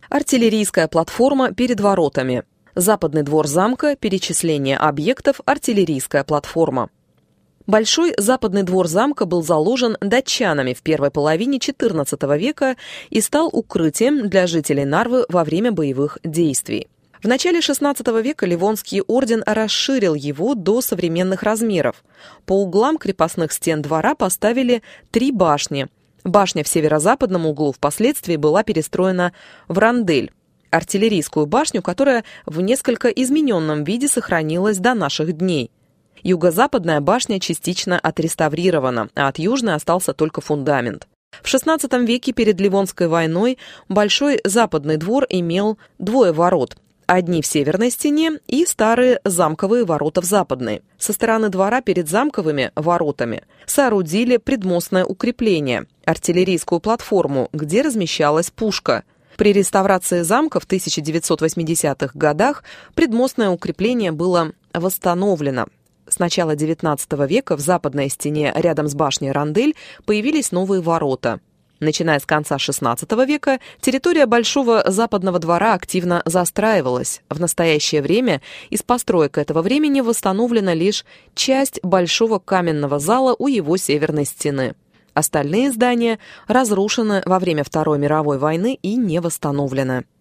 Артиллерийская платформа перед воротами. Западный двор замка, перечисление объектов, артиллерийская платформа. Большой западный двор замка был заложен датчанами в первой половине XIV века и стал укрытием для жителей Нарвы во время боевых действий. В начале XVI века Ливонский орден расширил его до современных размеров. По углам крепостных стен двора поставили 3 башни. Башня в северо-западном углу впоследствии была перестроена в рондель, артиллерийскую башню, которая в несколько измененном виде сохранилась до наших дней. Юго-западная башня частично отреставрирована, а от южной остался только фундамент. В XVI веке перед Ливонской войной Большой западный двор имел 2 ворот. Одни в северной стене и старые замковые ворота в западной. Со стороны двора перед замковыми воротами соорудили предмостное укрепление, артиллерийскую платформу, где размещалась пушка. При реставрации замка в 1980-х годах предмостное укрепление было восстановлено. С начала XIX века в западной стене рядом с башней Рондель появились новые ворота. Начиная с конца XVI века территория Большого западного двора активно застраивалась. В настоящее время из построек этого времени восстановлена лишь часть Большого каменного зала у его северной стены. Остальные здания разрушены во время Второй мировой войны и не восстановлены.